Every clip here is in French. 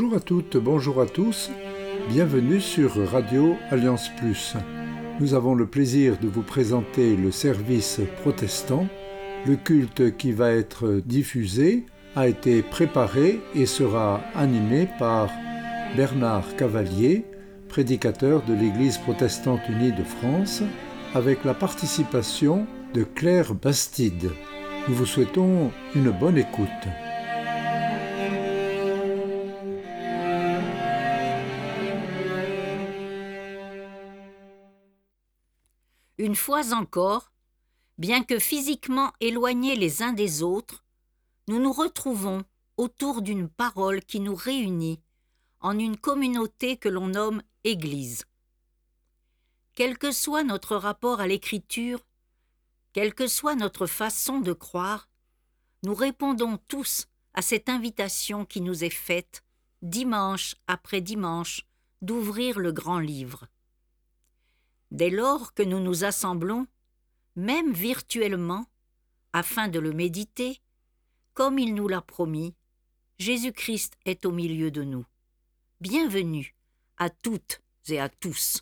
Bonjour à toutes, bonjour à tous, bienvenue sur Radio Alliance Plus. Nous avons le plaisir de vous présenter le service protestant. Le culte qui va être diffusé a été préparé et sera animé par Bernard Cavalier, prédicateur de l'Église protestante unie de France, avec la participation de Claire Bastide. Nous vous souhaitons une bonne écoute. Une fois encore, bien que physiquement éloignés les uns des autres, nous nous retrouvons autour d'une parole qui nous réunit en une communauté que l'on nomme Église. Quel que soit notre rapport à l'Écriture, quelle que soit notre façon de croire, nous répondons tous à cette invitation qui nous est faite, dimanche après dimanche, d'ouvrir le grand livre. Dès lors que nous nous assemblons, même virtuellement, afin de le méditer, comme il nous l'a promis, Jésus-Christ est au milieu de nous. Bienvenue à toutes et à tous.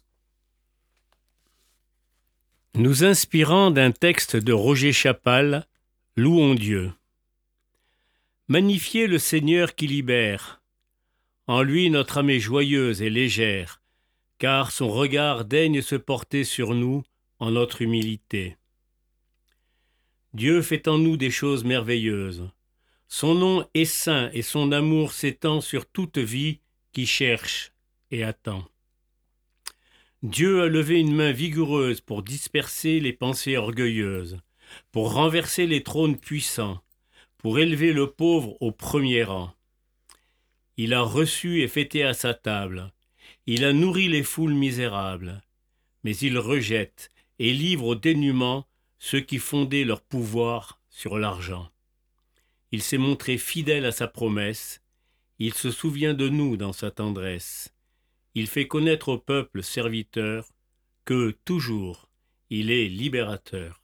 Nous inspirant d'un texte de Roger Chapal, Louons Dieu. Magnifiez le Seigneur qui libère. En lui notre âme est joyeuse et légère, car son regard daigne se porter sur nous en notre humilité. Dieu fait en nous des choses merveilleuses. Son nom est saint et son amour s'étend sur toute vie qui cherche et attend. Dieu a levé une main vigoureuse pour disperser les pensées orgueilleuses, pour renverser les trônes puissants, pour élever le pauvre au premier rang. Il a reçu et fêté à sa table. Il a nourri les foules misérables, mais il rejette et livre au dénuement ceux qui fondaient leur pouvoir sur l'argent. Il s'est montré fidèle à sa promesse, il se souvient de nous dans sa tendresse. Il fait connaître au peuple serviteur que, toujours, il est libérateur.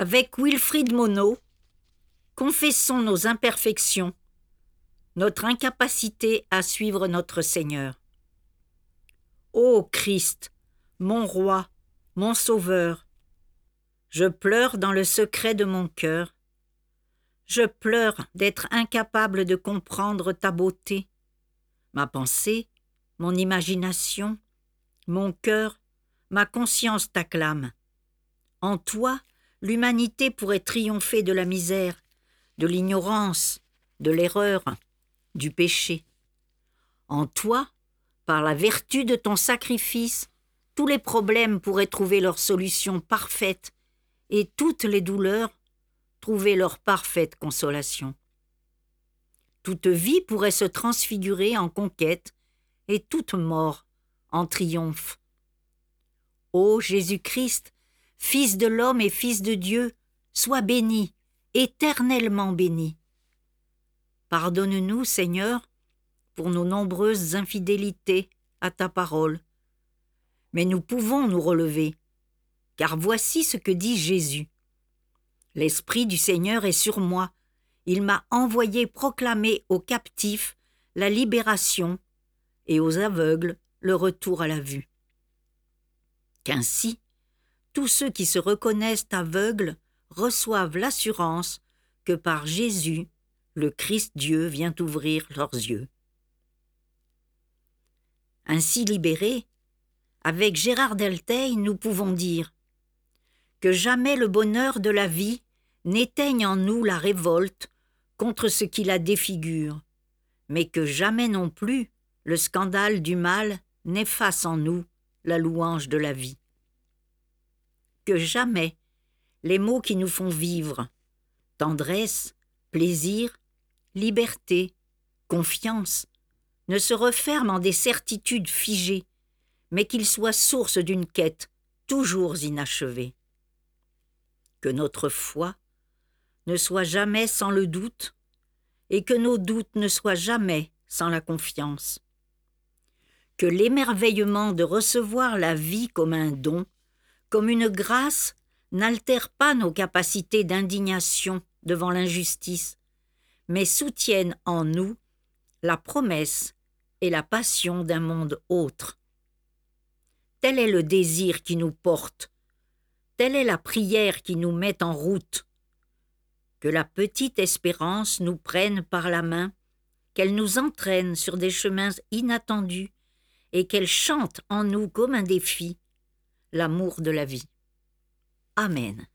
Avec Wilfrid Monod, confessons nos imperfections, notre incapacité à suivre notre Seigneur. Ô Christ, mon roi, mon sauveur, je pleure dans le secret de mon cœur. Je pleure d'être incapable de comprendre ta beauté. Ma pensée, mon imagination, mon cœur, ma conscience t'acclament. En toi, l'humanité pourrait triompher de la misère, de l'ignorance, de l'erreur, du péché. En toi, par la vertu de ton sacrifice, tous les problèmes pourraient trouver leur solution parfaite et toutes les douleurs trouver leur parfaite consolation. Toute vie pourrait se transfigurer en conquête et toute mort en triomphe. Ô Jésus-Christ, Fils de l'homme et Fils de Dieu, sois béni, éternellement béni. Pardonne-nous, Seigneur, pour nos nombreuses infidélités à ta parole. Mais nous pouvons nous relever, car voici ce que dit Jésus. L'Esprit du Seigneur est sur moi. Il m'a envoyé proclamer aux captifs la libération et aux aveugles le retour à la vue. Qu'ainsi, tous ceux qui se reconnaissent aveugles reçoivent l'assurance que par Jésus, le Christ Dieu vient ouvrir leurs yeux. Ainsi libérés, avec Gérard Delteil, nous pouvons dire que jamais le bonheur de la vie n'éteigne en nous la révolte contre ce qui la défigure, mais que jamais non plus le scandale du mal n'efface en nous la louange de la vie. Que jamais les mots qui nous font vivre, tendresse, plaisir, liberté, confiance, ne se referment en des certitudes figées, mais qu'ils soient source d'une quête toujours inachevée. Que notre foi ne soit jamais sans le doute, et que nos doutes ne soient jamais sans la confiance. Que l'émerveillement de recevoir la vie comme un don, comme une grâce, n'altère pas nos capacités d'indignation devant l'injustice, mais soutienne en nous la promesse et la passion d'un monde autre. Tel est le désir qui nous porte, telle est la prière qui nous met en route. Que la petite espérance nous prenne par la main, qu'elle nous entraîne sur des chemins inattendus et qu'elle chante en nous comme un défi l'amour de la vie. Amen.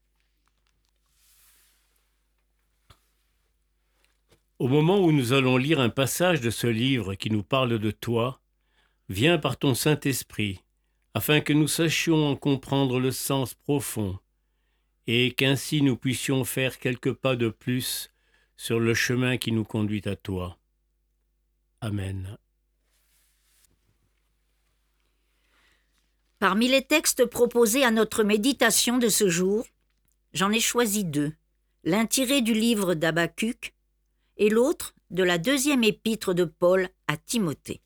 Au moment où nous allons lire un passage de ce livre qui nous parle de toi, viens par ton Saint-Esprit, afin que nous sachions en comprendre le sens profond, et qu'ainsi nous puissions faire quelques pas de plus sur le chemin qui nous conduit à toi. Amen. Parmi les textes proposés à notre méditation de ce jour, j'en ai choisi 2, l'un tiré du livre d'Habacuc et l'autre de la 2e épître de Paul à Timothée.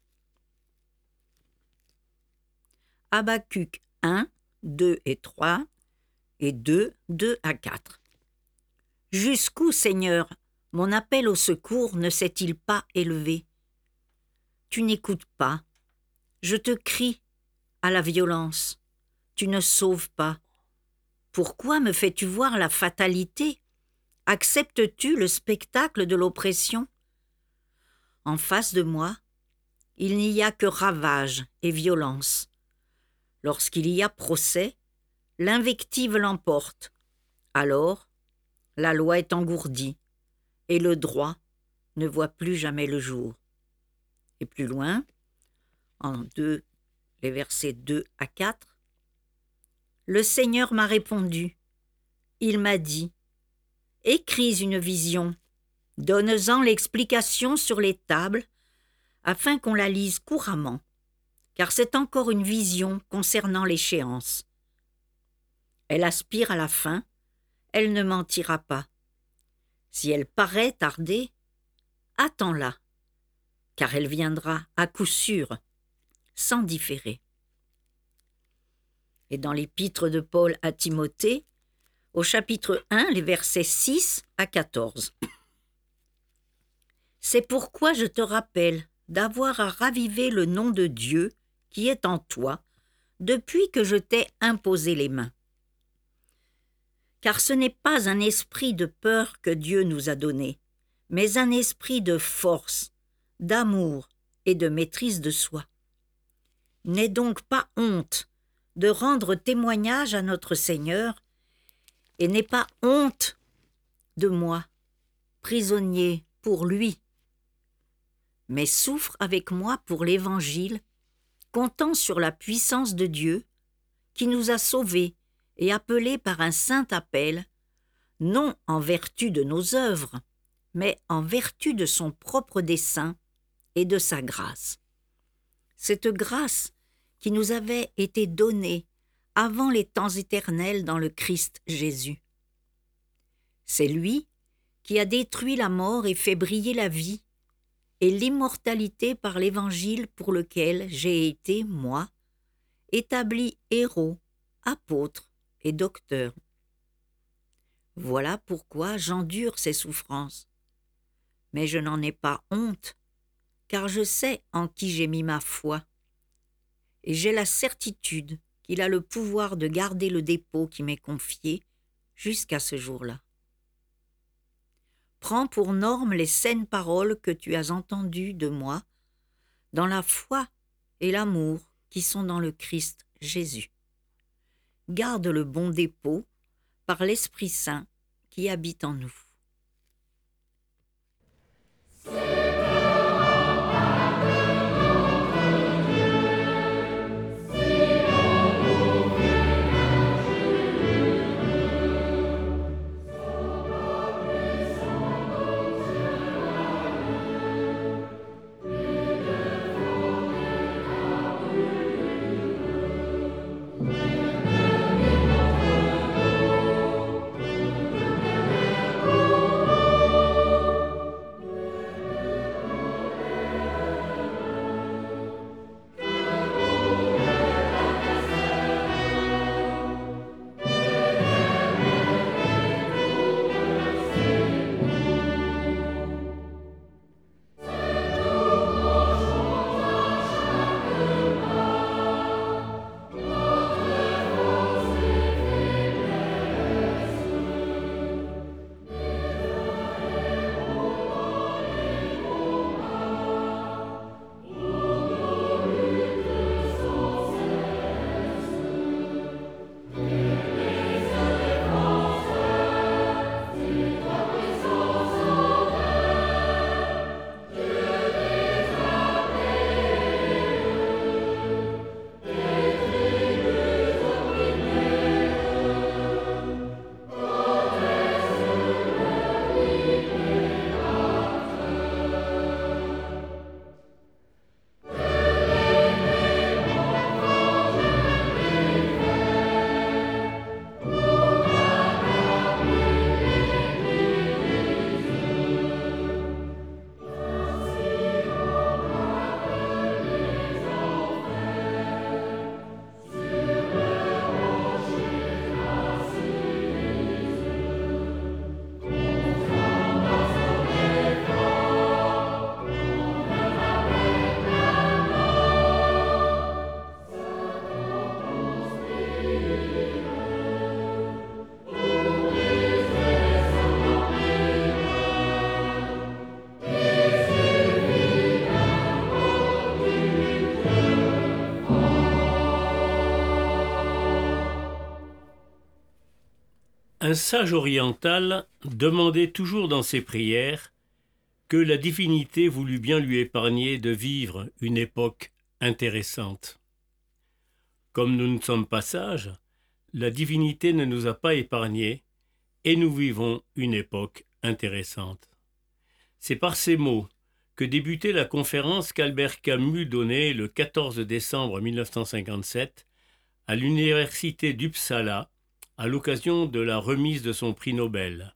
Habacuc 1, 2 et 3 et 2, 2 à 4. Jusqu'où, Seigneur, mon appel au secours ne s'est-il pas élevé? Tu n'écoutes pas. Je te crie à la violence. Tu ne sauves pas. Pourquoi me fais-tu voir la fatalité? Acceptes-tu le spectacle de l'oppression? En face de moi, il n'y a que ravage et violence. Lorsqu'il y a procès, l'invective l'emporte. Alors, la loi est engourdie et le droit ne voit plus jamais le jour. Et plus loin, les versets 2 à 4, le Seigneur m'a répondu. Il m'a dit, écris une vision, donne-en l'explication sur les tables, afin qu'on la lise couramment, car c'est encore une vision concernant l'échéance. Elle aspire à la fin, elle ne mentira pas. Si elle paraît tarder, attends-la, car elle viendra à coup sûr, sans différer. Et dans l'épître de Paul à Timothée, au chapitre 1, les versets 6 à 14. C'est pourquoi je te rappelle d'avoir à raviver le nom de Dieu qui est en toi depuis que je t'ai imposé les mains. Car ce n'est pas un esprit de peur que Dieu nous a donné, mais un esprit de force, d'amour et de maîtrise de soi. N'aie donc pas honte de rendre témoignage à notre Seigneur, et n'aie pas honte de moi, prisonnier pour lui, mais souffre avec moi pour l'Évangile, comptant sur la puissance de Dieu, qui nous a sauvés et appelés par un saint appel, non en vertu de nos œuvres, mais en vertu de son propre dessein et de sa grâce. Cette grâce qui nous avait été donnée avant les temps éternels dans le Christ Jésus. C'est lui qui a détruit la mort et fait briller la vie et l'immortalité par l'Évangile pour lequel j'ai été, moi, établi héros, apôtre et docteur. Voilà pourquoi j'endure ces souffrances. Mais je n'en ai pas honte, car je sais en qui j'ai mis ma foi, et j'ai la certitude qu'il a le pouvoir de garder le dépôt qui m'est confié jusqu'à ce jour-là. Prends pour norme les saines paroles que tu as entendues de moi, dans la foi et l'amour qui sont dans le Christ Jésus. Garde le bon dépôt par l'Esprit Saint qui habite en nous. Un sage oriental demandait toujours dans ses prières que la divinité voulût bien lui épargner de vivre une époque intéressante. Comme nous ne sommes pas sages, la divinité ne nous a pas épargnés et nous vivons une époque intéressante. C'est par ces mots que débutait la conférence qu'Albert Camus donnait le 14 décembre 1957 à l'université d'Uppsala à l'occasion de la remise de son prix Nobel.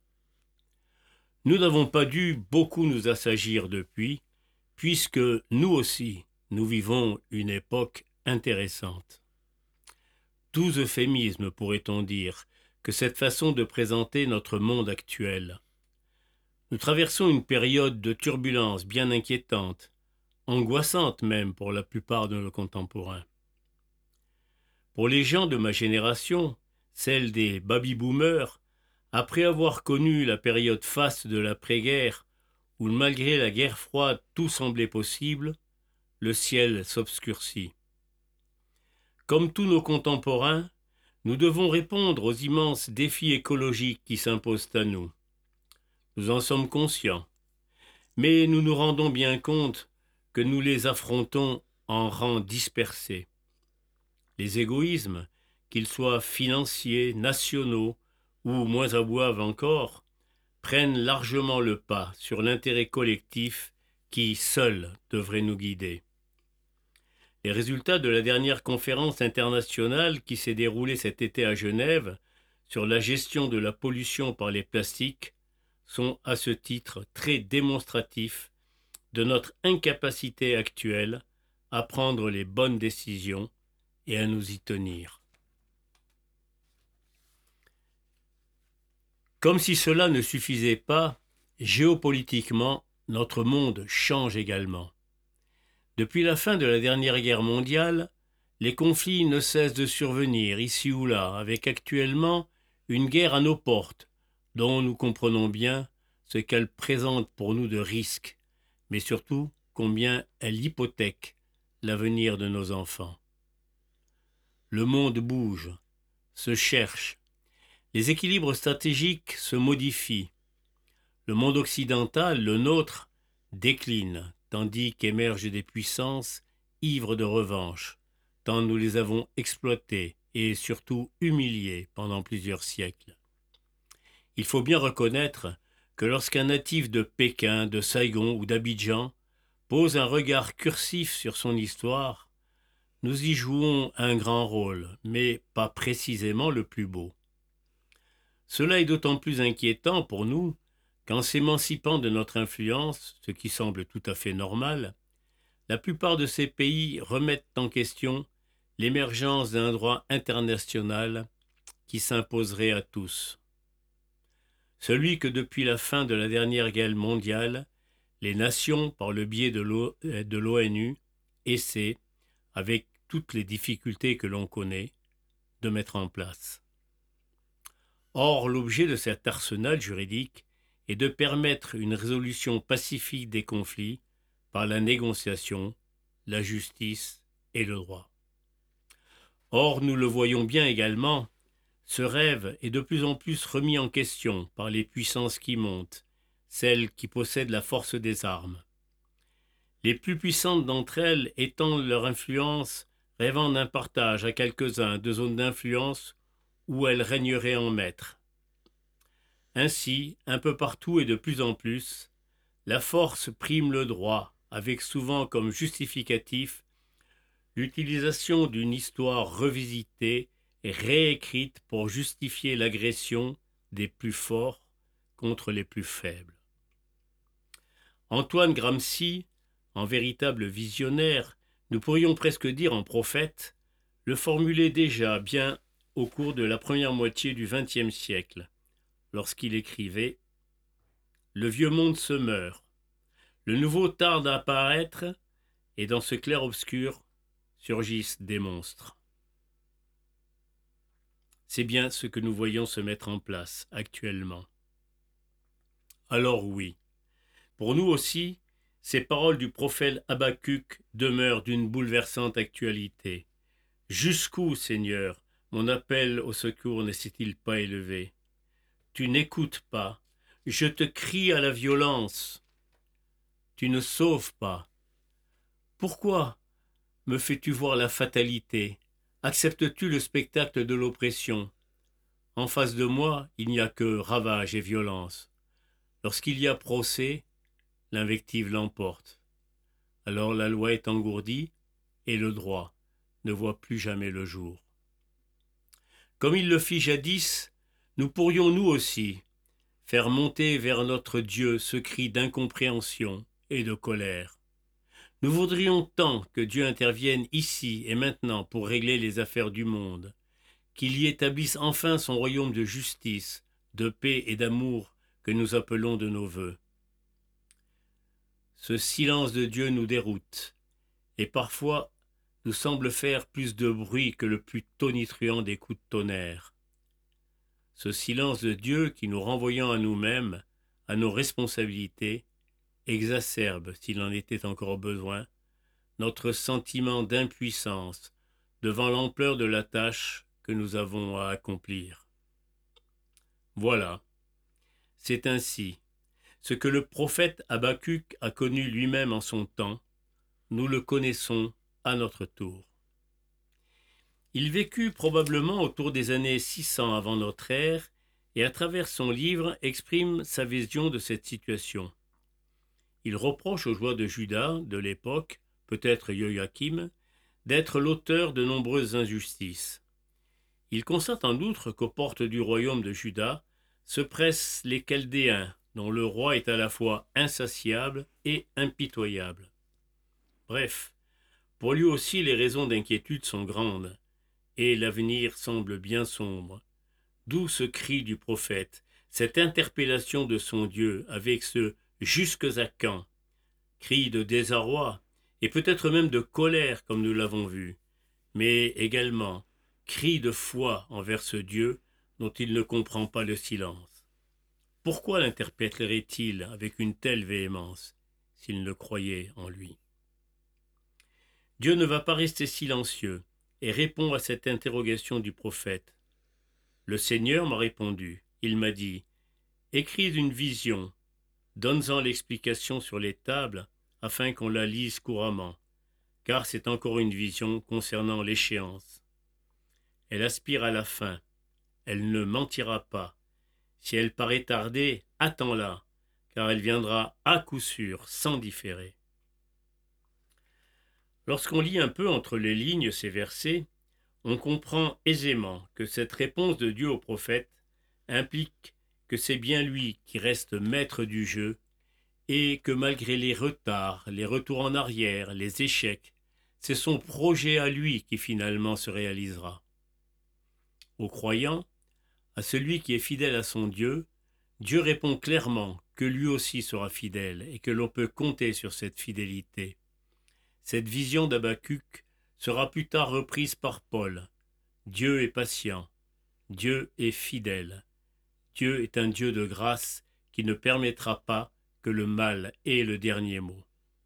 Nous n'avons pas dû beaucoup nous assagir depuis, puisque nous aussi, nous vivons une époque intéressante. Doux euphémisme, pourrait-on dire, que cette façon de présenter notre monde actuel. Nous traversons une période de turbulence bien inquiétante, angoissante même pour la plupart de nos contemporains. Pour les gens de ma génération, celle des baby-boomers, après avoir connu la période faste de l'après-guerre, où malgré la guerre froide tout semblait possible, le ciel s'obscurcit. Comme tous nos contemporains, nous devons répondre aux immenses défis écologiques qui s'imposent à nous. Nous en sommes conscients, mais nous nous rendons bien compte que nous les affrontons en rangs dispersés. Les égoïsmes, qu'ils soient financiers, nationaux ou moins à boivent encore, prennent largement le pas sur l'intérêt collectif qui, seul, devrait nous guider. Les résultats de la dernière conférence internationale qui s'est déroulée cet été à Genève sur la gestion de la pollution par les plastiques sont à ce titre très démonstratifs de notre incapacité actuelle à prendre les bonnes décisions et à nous y tenir. Comme si cela ne suffisait pas, géopolitiquement, notre monde change également. Depuis la fin de la dernière guerre mondiale, les conflits ne cessent de survenir ici ou là, avec actuellement une guerre à nos portes, dont nous comprenons bien ce qu'elle présente pour nous de risques, mais surtout combien elle hypothèque l'avenir de nos enfants. Le monde bouge, se cherche, les équilibres stratégiques se modifient. Le monde occidental, le nôtre, décline, tandis qu'émergent des puissances ivres de revanche, tant nous les avons exploitées et surtout humiliées pendant plusieurs siècles. Il faut bien reconnaître que lorsqu'un natif de Pékin, de Saigon ou d'Abidjan pose un regard cursif sur son histoire, nous y jouons un grand rôle, mais pas précisément le plus beau. Cela est d'autant plus inquiétant pour nous qu'en s'émancipant de notre influence, ce qui semble tout à fait normal, la plupart de ces pays remettent en question l'émergence d'un droit international qui s'imposerait à tous. Celui que depuis la fin de la dernière guerre mondiale, les nations, par le biais de l'ONU, essaient, avec toutes les difficultés que l'on connaît, de mettre en place. Or, l'objet de cet arsenal juridique est de permettre une résolution pacifique des conflits par la négociation, la justice et le droit. Or, nous le voyons bien également, ce rêve est de plus en plus remis en question par les puissances qui montent, celles qui possèdent la force des armes. Les plus puissantes d'entre elles étendent leur influence, rêvant d'un partage à quelques-uns de zones d'influence où elles régneraient en maîtres. Ainsi, un peu partout et de plus en plus, la force prime le droit, avec souvent comme justificatif l'utilisation d'une histoire revisitée et réécrite pour justifier l'agression des plus forts contre les plus faibles. Antoine Gramsci, en véritable visionnaire, nous pourrions presque dire en prophète, le formulait déjà bien au cours de la première moitié du XXe siècle, lorsqu'il écrivait « Le vieux monde se meurt, le nouveau tarde à apparaître, et dans ce clair-obscur surgissent des monstres. » C'est bien ce que nous voyons se mettre en place actuellement. Alors oui, pour nous aussi, ces paroles du prophète Habacuc demeurent d'une bouleversante actualité. Jusqu'où, Seigneur, mon appel au secours ne s'est-il pas élevé? Tu n'écoutes pas, je te crie à la violence. Tu ne sauves pas. Pourquoi me fais-tu voir la fatalité? Acceptes-tu le spectacle de l'oppression? En face de moi, il n'y a que ravage et violence. Lorsqu'il y a procès, l'invective l'emporte. Alors la loi est engourdie et le droit ne voit plus jamais le jour. Comme il le fit jadis, nous pourrions nous aussi faire monter vers notre Dieu ce cri d'incompréhension et de colère. Nous voudrions tant que Dieu intervienne ici et maintenant pour régler les affaires du monde, qu'il y établisse enfin son royaume de justice, de paix et d'amour que nous appelons de nos vœux. Ce silence de Dieu nous déroute, et parfois nous semble faire plus de bruit que le plus tonitruant des coups de tonnerre. Ce silence de Dieu qui, nous renvoyant à nous-mêmes, à nos responsabilités, exacerbe, s'il en était encore besoin, notre sentiment d'impuissance devant l'ampleur de la tâche que nous avons à accomplir. Voilà, c'est ainsi. Ce que le prophète Habacuc a connu lui-même en son temps, nous le connaissons à notre tour. Il vécut probablement autour des années 600 avant notre ère et à travers son livre exprime sa vision de cette situation. Il reproche aux rois de Juda de l'époque, peut-être Joachim, d'être l'auteur de nombreuses injustices. Il constate en outre qu'aux portes du royaume de Juda se pressent les Chaldéens, dont le roi est à la fois insatiable et impitoyable. Bref, pour lui aussi les raisons d'inquiétude sont grandes, et l'avenir semble bien sombre. D'où ce cri du prophète, cette interpellation de son Dieu avec ce « jusques à quand » cri de désarroi, et peut-être même de colère comme nous l'avons vu, mais également cri de foi envers ce Dieu dont il ne comprend pas le silence. Pourquoi l'interpellerait-il avec une telle véhémence s'il ne croyait en lui? Dieu ne va pas rester silencieux et répond à cette interrogation du prophète. Le Seigneur m'a répondu, il m'a dit, écris une vision, donne-en l'explication sur les tables afin qu'on la lise couramment, car c'est encore une vision concernant l'échéance. Elle aspire à la fin, elle ne mentira pas. Si elle paraît tarder, attends-la, car elle viendra à coup sûr, sans différer. Lorsqu'on lit un peu entre les lignes ces versets, on comprend aisément que cette réponse de Dieu au prophète implique que c'est bien lui qui reste maître du jeu et que malgré les retards, les retours en arrière, les échecs, c'est son projet à lui qui finalement se réalisera. Au croyant, à celui qui est fidèle à son Dieu, Dieu répond clairement que lui aussi sera fidèle et que l'on peut compter sur cette fidélité. Cette vision d'Habacuc sera plus tard reprise par Paul. Dieu est patient, Dieu est fidèle. Dieu est un Dieu de grâce qui ne permettra pas que le mal ait le dernier mot.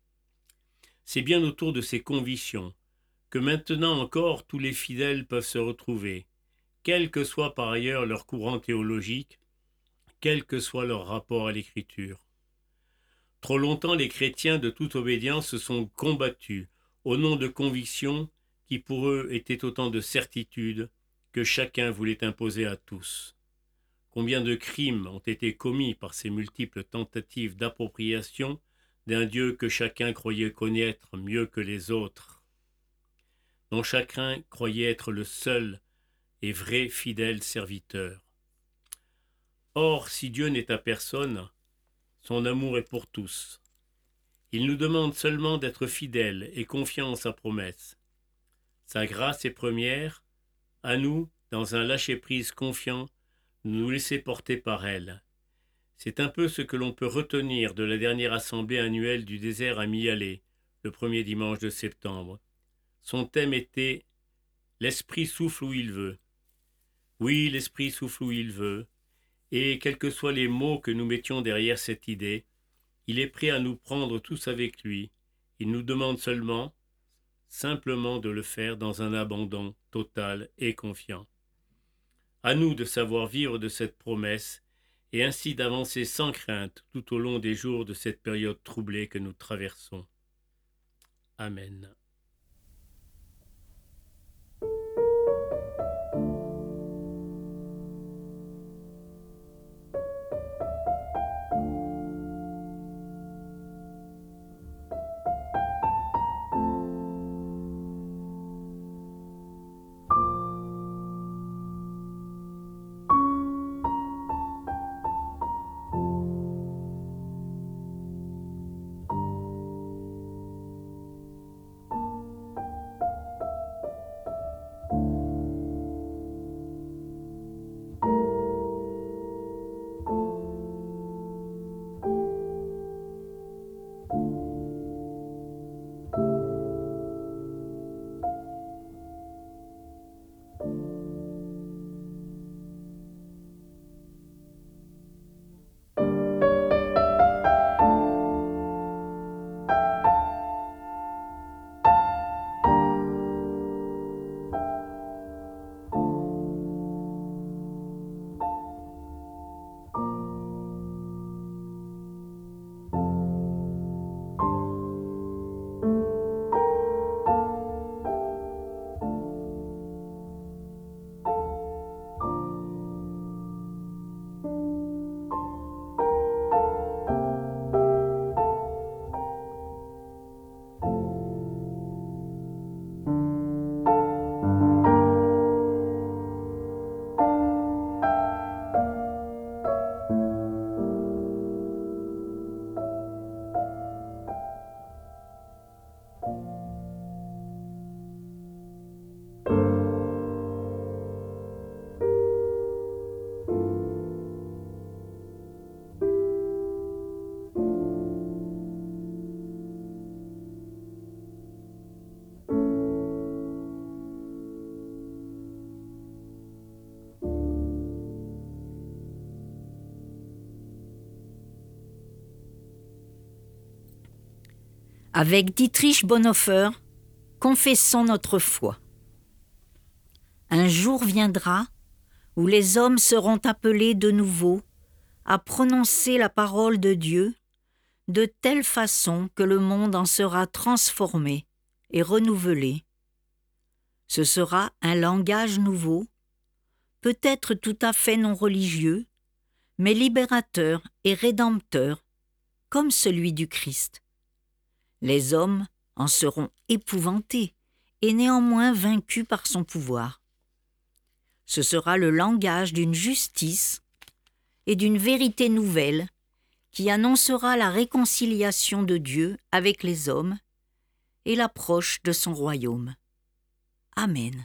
C'est bien autour de ces convictions que maintenant encore tous les fidèles peuvent se retrouver, quel que soit par ailleurs leur courant théologique, quel que soit leur rapport à l'Écriture. Trop longtemps les chrétiens de toute obédience se sont combattus au nom de convictions qui pour eux étaient autant de certitudes que chacun voulait imposer à tous. Combien de crimes ont été commis par ces multiples tentatives d'appropriation d'un Dieu que chacun croyait connaître mieux que les autres, dont chacun croyait être le seul et vrai fidèle serviteur. Or, si Dieu n'est à personne, son amour est pour tous. Il nous demande seulement d'être fidèles et confiants en sa promesse. Sa grâce est première, à nous, dans un lâcher-prise confiant, nous laisser porter par elle. C'est un peu ce que l'on peut retenir de la dernière assemblée annuelle du désert à Mialé, le premier dimanche de septembre. Son thème était « L'Esprit souffle où il veut ». Oui, l'Esprit souffle où il veut, et quels que soient les mots que nous mettions derrière cette idée, il est prêt à nous prendre tous avec lui. Il nous demande seulement, simplement de le faire dans un abandon total et confiant. À nous de savoir vivre de cette promesse et ainsi d'avancer sans crainte tout au long des jours de cette période troublée que nous traversons. Amen. Avec Dietrich Bonhoeffer, confessons notre foi. Un jour viendra où les hommes seront appelés de nouveau à prononcer la parole de Dieu de telle façon que le monde en sera transformé et renouvelé. Ce sera un langage nouveau, peut-être tout à fait non religieux, mais libérateur et rédempteur, comme celui du Christ. Les hommes en seront épouvantés et néanmoins vaincus par son pouvoir. Ce sera le langage d'une justice et d'une vérité nouvelle qui annoncera la réconciliation de Dieu avec les hommes et l'approche de son royaume. Amen.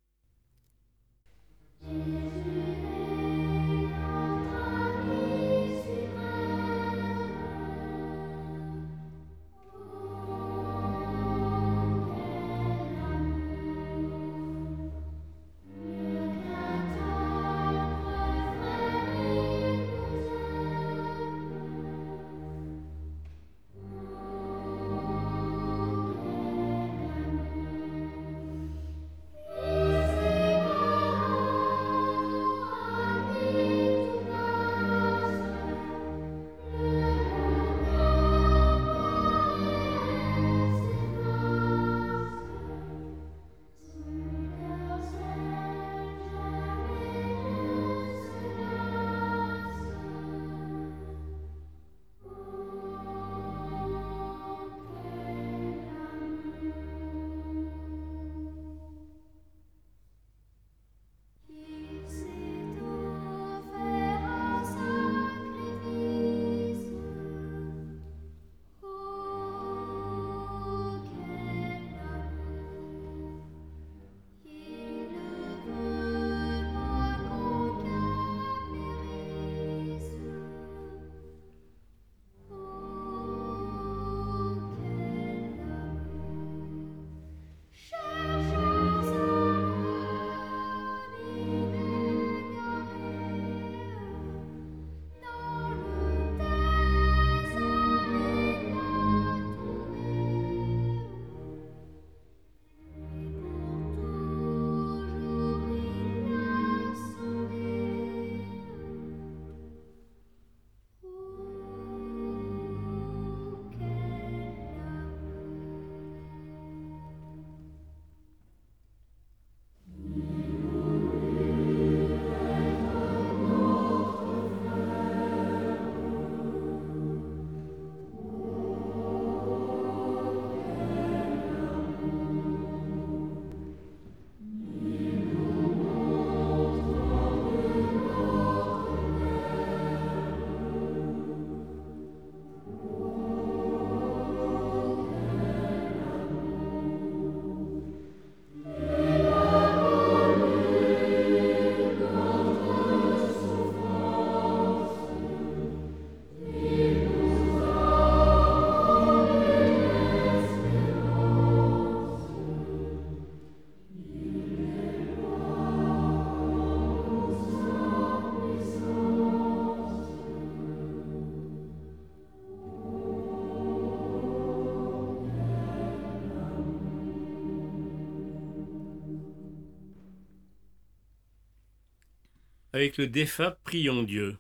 Avec le défunt, prions Dieu.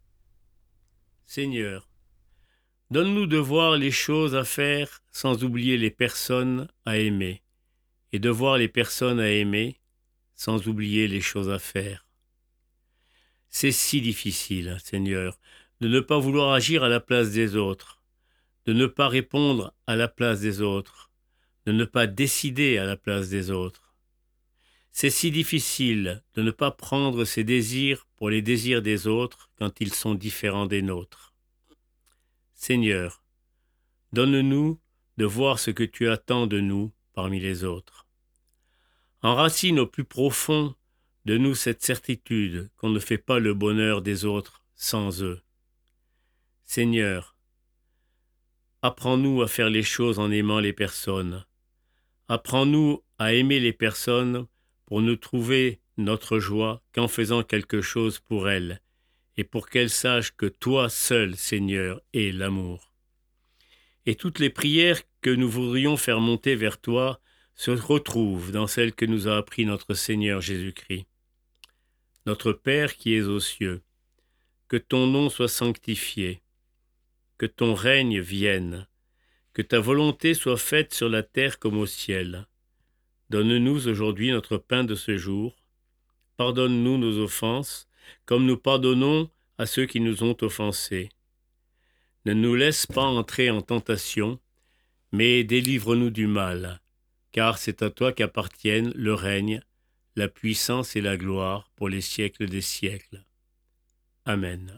Seigneur, donne-nous de voir les choses à faire sans oublier les personnes à aimer, et de voir les personnes à aimer sans oublier les choses à faire. C'est si difficile, Seigneur, de ne pas vouloir agir à la place des autres, de ne pas répondre à la place des autres, de ne pas décider à la place des autres. C'est si difficile de ne pas prendre ses désirs pour les désirs des autres quand ils sont différents des nôtres. Seigneur, donne-nous de voir ce que tu attends de nous parmi les autres. Enracine au plus profond de nous cette certitude qu'on ne fait pas le bonheur des autres sans eux. Seigneur, apprends-nous à faire les choses en aimant les personnes. Apprends-nous à aimer les personnes pour ne trouver notre joie qu'en faisant quelque chose pour elles, et pour qu'elles sachent que toi seul, Seigneur, es l'amour. Et toutes les prières que nous voudrions faire monter vers toi se retrouve dans celle que nous a appris notre Seigneur Jésus-Christ. Notre Père qui es aux cieux, que ton nom soit sanctifié, que ton règne vienne, que ta volonté soit faite sur la terre comme au ciel. Donne-nous aujourd'hui notre pain de ce jour. Pardonne-nous nos offenses, comme nous pardonnons à ceux qui nous ont offensés. Ne nous laisse pas entrer en tentation, mais délivre-nous du mal, car c'est à toi qu'appartiennent le règne, la puissance et la gloire pour les siècles des siècles. Amen.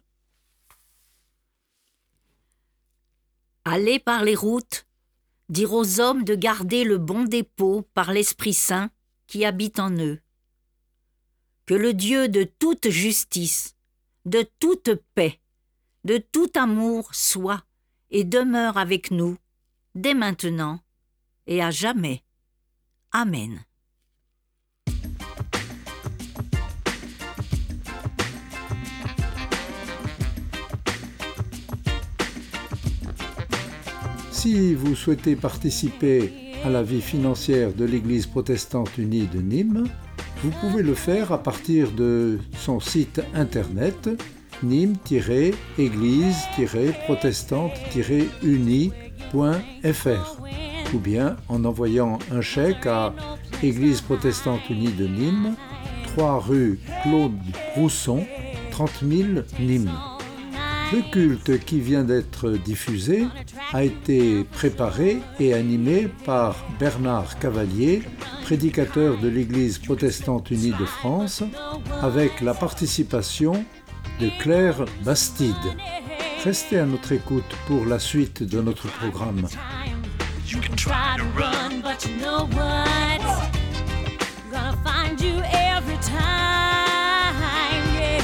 Allez par les routes, dire aux hommes de garder le bon dépôt par l'Esprit Saint qui habite en eux. Que le Dieu de toute justice, de toute paix, de tout amour soit et demeure avec nous, dès maintenant et à jamais. Amen. Si vous souhaitez participer à la vie financière de l'Église protestante unie de Nîmes, vous pouvez le faire à partir de son site internet nîmes-église-protestante-unie.fr ou bien en envoyant un chèque à Église protestante unie de Nîmes, 3 rue Claude Rousson, 30 000 Nîmes. Le culte qui vient d'être diffusé a été préparé et animé par Bernard Cavalier, prédicateur de l'Église protestante unie de France, avec la participation de Claire Bastide. Restez à notre écoute pour la suite de notre programme. You can try to run, but you know what? Gonna find you every time, yeah.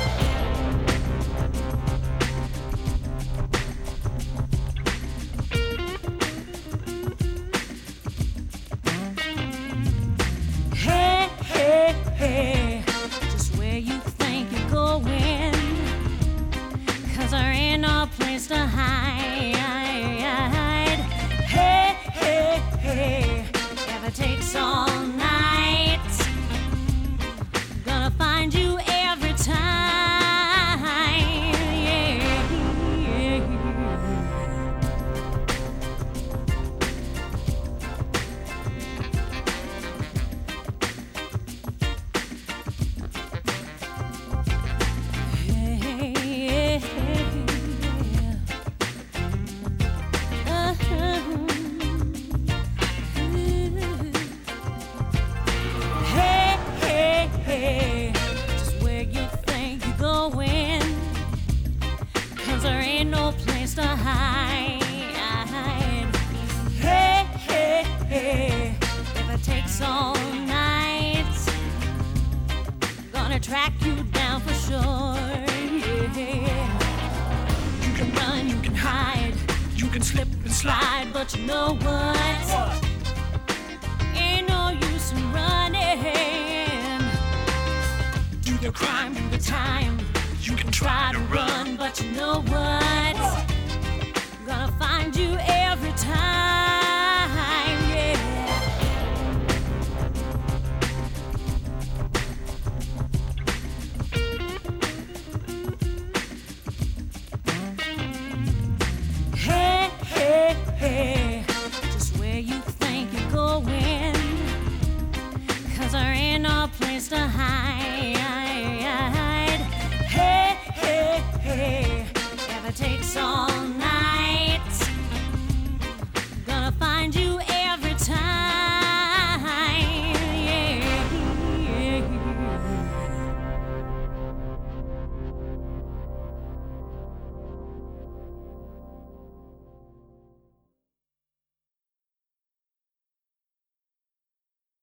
Hey, hey, hey, just where you think you're going, 'cause there ain't no place to hide. Hey, hey, hey, if it takes all night, gonna find you every time, yeah. Track you down for sure, yeah. You can run, you can hide, you can slip and slide, but you know what? Ain't no use in running. Do the crime, do the time. You can try to run, but you know what? Gonna find you every time, yeah. Hey, just where you think you're going, 'cause there ain't no place to hide. Hey, hey, hey, if it takes all